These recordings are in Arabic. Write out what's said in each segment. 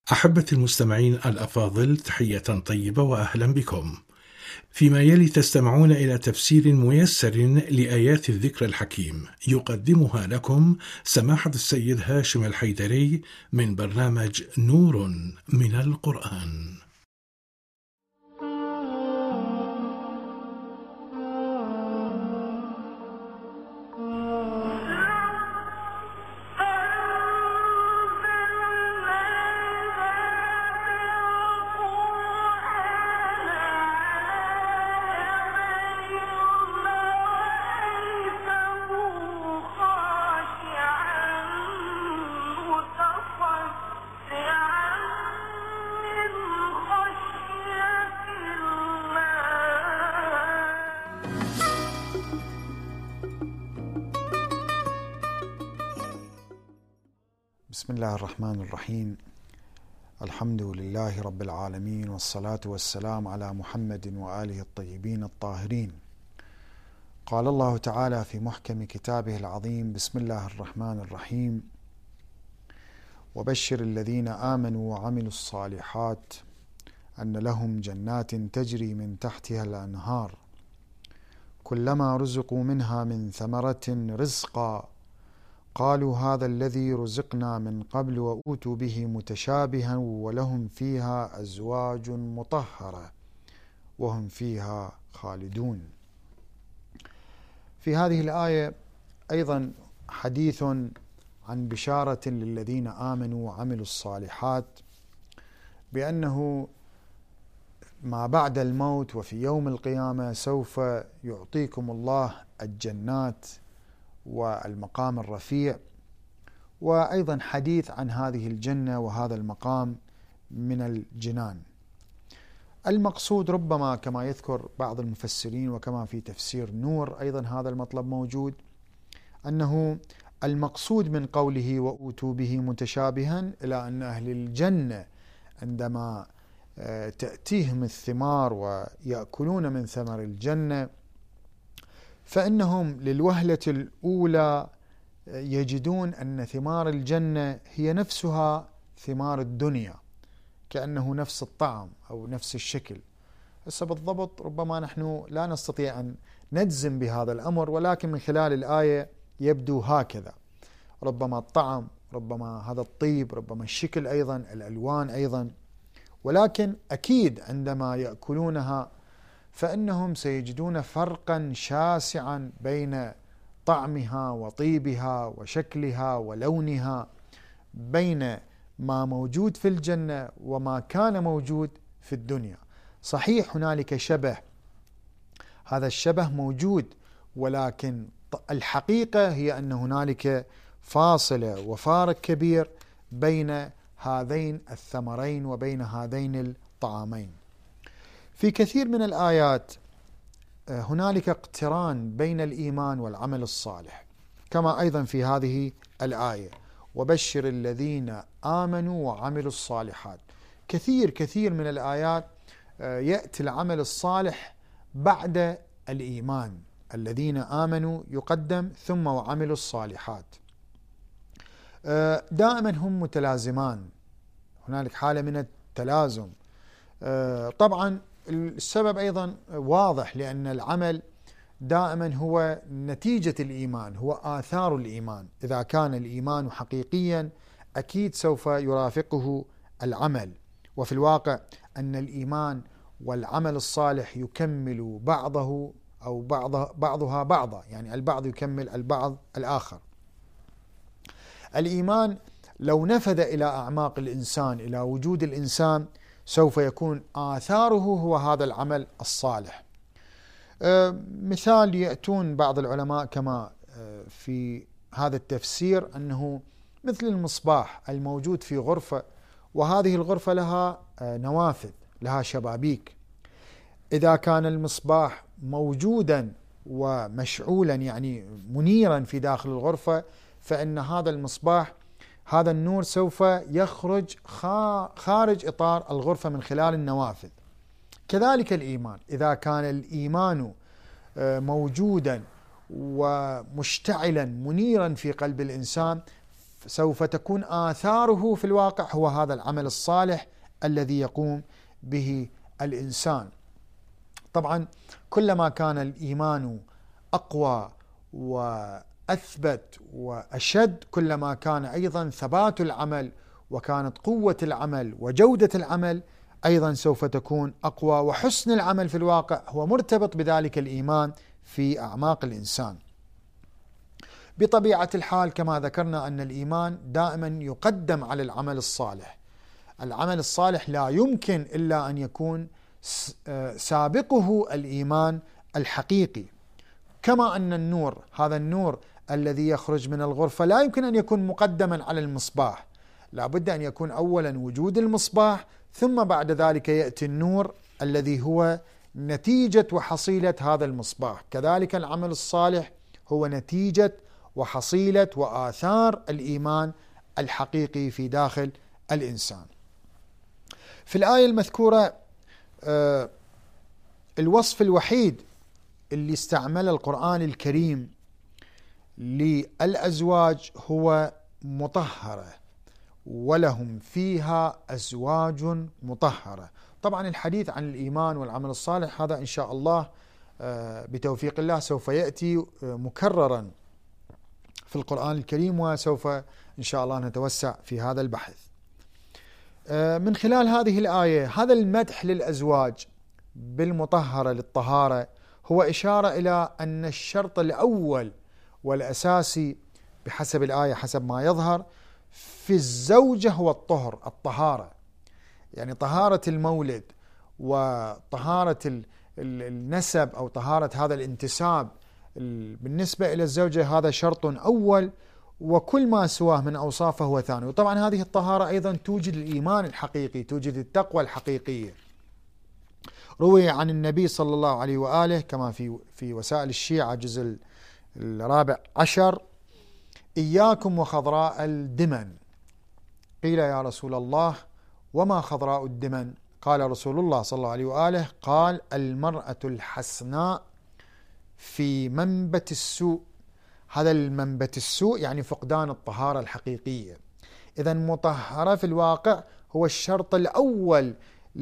أحبة المستمعين الأفاضل، تحية طيبة وأهلا بكم. فيما يلي تستمعون إلى تفسير ميسر لآيات الذكر الحكيم، يقدمها لكم سماحة السيد هاشم الحيدري من برنامج نور من القرآن. بسم الله الرحمن الرحيم. الحمد لله رب العالمين، والصلاة والسلام على محمد وآله الطيبين الطاهرين. قال الله تعالى في محكم كتابه العظيم: بسم الله الرحمن الرحيم. وبشر الذين آمنوا وعملوا الصالحات أن لهم جنات تجري من تحتها الأنهار كلما رزقوا منها من ثمرة رزقا قالوا هذا الذي رزقنا من قبل وأوتوا به متشابها ولهم فيها أزواج مطهرة وهم فيها خالدون. في هذه الآية أيضا حديث عن بشارة للذين آمنوا وعملوا الصالحات بأنه ما بعد الموت وفي يوم القيامة سوف يعطيكم الله الجنات والمقام الرفيع، وأيضا حديث عن هذه الجنة وهذا المقام من الجنان. المقصود ربما كما يذكر بعض المفسرين وكما في تفسير نور أيضا هذا المطلب موجود، أنه المقصود من قوله وأوتوا به متشابها إلى أن أهل الجنة عندما تأتيهم الثمار ويأكلون من ثمر الجنة فإنهم للوهلة الأولى يجدون أن ثمار الجنة هي نفسها ثمار الدنيا، كأنه نفس الطعم أو نفس الشكل. هسه بالضبط ربما نحن لا نستطيع أن نجزم بهذا الأمر، ولكن من خلال الآية يبدو هكذا، ربما الطعم، ربما هذا الطيب، ربما الشكل أيضا، الألوان أيضا، ولكن أكيد عندما يأكلونها فإنهم سيجدون فرقا شاسعا بين طعمها وطيبها وشكلها ولونها، بين ما موجود في الجنة وما كان موجود في الدنيا. صحيح هنالك شبه، هذا الشبه موجود، ولكن الحقيقة هي أن هنالك فاصلة وفارق كبير بين هذين الثمرين وبين هذين الطعامين. في كثير من الآيات هنالك اقتران بين الإيمان والعمل الصالح، كما أيضا في هذه الآية وبشر الذين آمنوا وعملوا الصالحات. كثير من الآيات يأتي العمل الصالح بعد الإيمان، الذين آمنوا يقدم ثم وعملوا الصالحات. دائما هم متلازمان، هنالك حالة من التلازم. طبعا السبب أيضا واضح، لأن العمل دائما هو نتيجة الإيمان، هو آثار الإيمان. إذا كان الإيمان حقيقيا أكيد سوف يرافقه العمل، وفي الواقع أن الإيمان والعمل الصالح يكمل بعضه أو بعضها بعضا، يعني البعض يكمل البعض الآخر. الإيمان لو نفذ إلى أعماق الإنسان، إلى وجود الإنسان، سوف يكون آثاره هو هذا العمل الصالح. مثال يأتون بعض العلماء كما في هذا التفسير أنه مثل المصباح الموجود في غرفة، وهذه الغرفة لها نوافذ، لها شبابيك. إذا كان المصباح موجودا ومشعولا، يعني منيرا في داخل الغرفة، فإن هذا المصباح، هذا النور سوف يخرج خارج إطار الغرفة من خلال النوافذ. كذلك الإيمان، إذا كان الإيمان موجودا ومشتعلا منيرا في قلب الإنسان، سوف تكون آثاره في الواقع هو هذا العمل الصالح الذي يقوم به الإنسان. طبعا كلما كان الإيمان أقوى وأثبت وأشد، كلما كان أيضا ثبات العمل وكانت قوة العمل وجودة العمل أيضا سوف تكون أقوى، وحسن العمل في الواقع هو مرتبط بذلك الإيمان في أعماق الإنسان. بطبيعة الحال كما ذكرنا أن الإيمان دائما يقدم على العمل الصالح. العمل الصالح لا يمكن إلا أن يكون سابقه الإيمان الحقيقي، كما أن النور، هذا النور الذي يخرج من الغرفة لا يمكن أن يكون مقدما على المصباح، لا بد أن يكون أولا وجود المصباح، ثم بعد ذلك يأتي النور الذي هو نتيجة وحصيلة هذا المصباح. كذلك العمل الصالح هو نتيجة وحصيلة وآثار الإيمان الحقيقي في داخل الإنسان. في الآية المذكورة الوصف الوحيد اللي استعمل القرآن الكريم للأزواج هو مطهرة، ولهم فيها أزواج مطهرة. طبعا الحديث عن الإيمان والعمل الصالح هذا إن شاء الله بتوفيق الله سوف يأتي مكررا في القرآن الكريم، وسوف إن شاء الله نتوسع في هذا البحث. من خلال هذه الآية هذا المدح للأزواج بالمطهرة للطهارة هو إشارة إلى أن الشرط الأول والأساسي بحسب الآية حسب ما يظهر في الزوجة هو الطهارة، يعني طهارة المولد وطهارة النسب أو طهارة هذا الانتساب بالنسبة إلى الزوجة هذا شرط أول، وكل ما سواه من أوصافه هو ثاني. وطبعا هذه الطهارة أيضا توجد الإيمان الحقيقي، توجد التقوى الحقيقية. روي عن النبي صلى الله عليه وآله كما في وسائل الشيعة جزء 14: إياكم وخضراء الدمن. قيل يا رسول الله وما خضراء الدمن؟ قال رسول الله صلى الله عليه وآله قال المرأة الحسناء في منبت السوء. هذا المنبت السوء يعني فقدان الطهارة الحقيقية. إذن مطهرة في الواقع هو الشرط الأول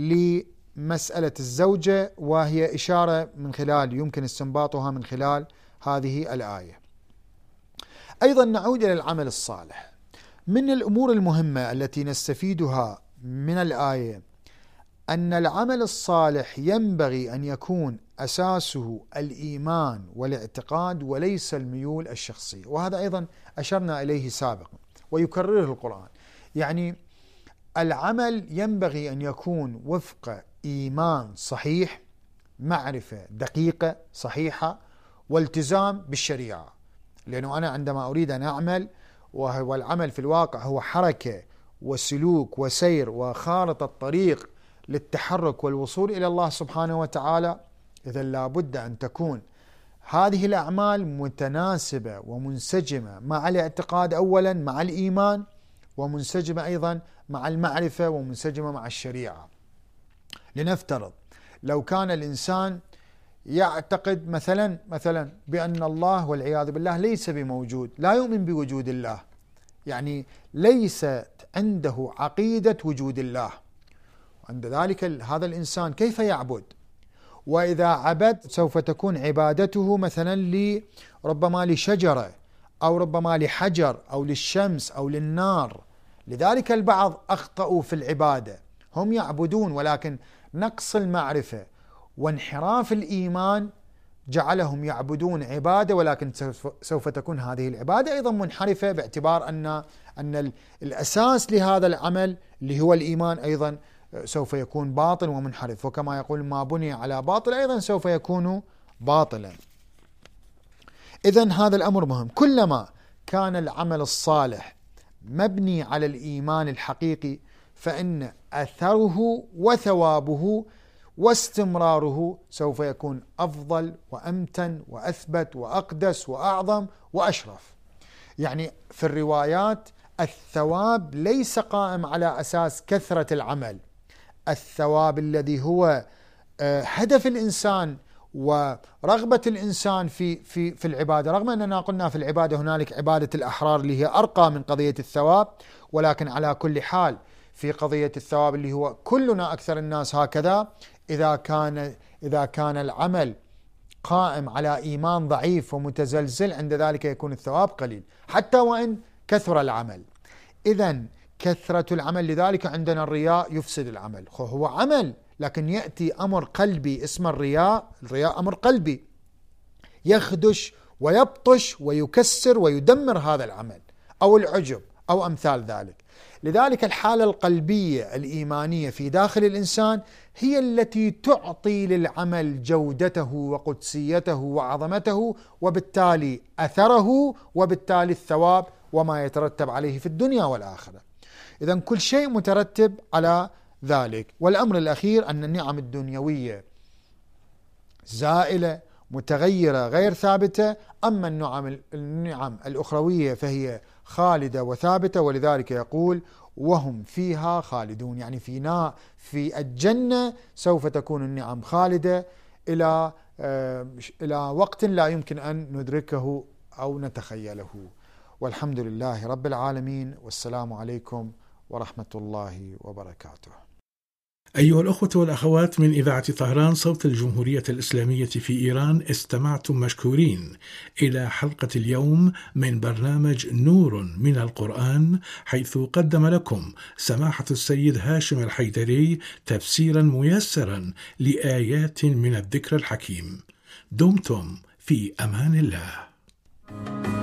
لمسألة الزوجة، وهي إشارة من خلال يمكن استنباطها من خلال هذه الآية. أيضا نعود إلى العمل الصالح. من الأمور المهمة التي نستفيدها من الآية أن العمل الصالح ينبغي أن يكون أساسه الإيمان والاعتقاد وليس الميول الشخصية، وهذا أيضا أشرنا إليه سابقا ويكرره القرآن. يعني العمل ينبغي أن يكون وفق إيمان صحيح، معرفة دقيقة صحيحة، والتزام بالشريعة. لأنه أنا عندما أريد أن أعمل، وهو العمل في الواقع هو حركة وسلوك وسير وخارطة الطريق للتحرك والوصول إلى الله سبحانه وتعالى، إذا لابد أن تكون هذه الأعمال متناسبة ومنسجمة مع الاعتقاد أولا، مع الإيمان، ومنسجمة أيضا مع المعرفة، ومنسجمة مع الشريعة. لنفترض لو كان الإنسان يعتقد مثلا بأن الله والعياذ بالله ليس بموجود، لا يؤمن بوجود الله، يعني ليست عنده عقيدة وجود الله، عند ذلك هذا الإنسان كيف يعبد؟ وإذا عبد سوف تكون عبادته مثلا ربما لشجرة أو ربما لحجر أو للشمس أو للنار. لذلك البعض أخطأوا في العبادة، هم يعبدون ولكن نقص المعرفة وانحراف الإيمان جعلهم يعبدون عبادة، ولكن سوف تكون هذه العبادة أيضا منحرفة، باعتبار أن الأساس لهذا العمل اللي هو الإيمان أيضا سوف يكون باطل ومنحرف. وكما يقول ما بني على باطل أيضا سوف يكون باطلا. إذن هذا الأمر مهم. كلما كان العمل الصالح مبني على الإيمان الحقيقي فإن أثره وثوابه واستمراره سوف يكون أفضل وأمتن وأثبت وأقدس وأعظم وأشرف. يعني في الروايات الثواب ليس قائم على أساس كثرة العمل، الثواب الذي هو هدف الإنسان ورغبة الإنسان في العبادة، رغم أننا قلنا في العبادة هنالك عبادة الأحرار اللي هي أرقى من قضية الثواب، ولكن على كل حال في قضية الثواب اللي هو كلنا أكثر الناس هكذا، إذا كان العمل قائم على إيمان ضعيف ومتزلزل، عند ذلك يكون الثواب قليل حتى وإن كثر العمل. إذن كثرة العمل، لذلك عندنا الرياء يفسد العمل. هو عمل لكن يأتي أمر قلبي اسمه الرياء أمر قلبي يخدش ويبطش ويكسر ويدمر هذا العمل، أو العجب أو أمثال ذلك. لذلك الحالة القلبية الإيمانية في داخل الإنسان هي التي تعطي للعمل جودته وقدسيته وعظمته، وبالتالي أثره، وبالتالي الثواب وما يترتب عليه في الدنيا والآخرة. إذن كل شيء مترتب على ذلك. والأمر الأخير أن النعم الدنيوية زائلة متغيرة غير ثابتة، أما النعم الأخروية فهي خالدة وثابتة. ولذلك يقول وهم فيها خالدون، يعني في الجنة سوف تكون النعم خالدة إلى وقت لا يمكن أن ندركه أو نتخيله. والحمد لله رب العالمين، والسلام عليكم ورحمة الله وبركاته. أيها الأخوة والأخوات من إذاعة طهران صوت الجمهورية الإسلامية في إيران، استمعتم مشكورين إلى حلقة اليوم من برنامج نور من القرآن، حيث قدم لكم سماحة السيد هاشم الحيدري تفسيرا ميسرا لآيات من الذكر الحكيم. دمتم في أمان الله.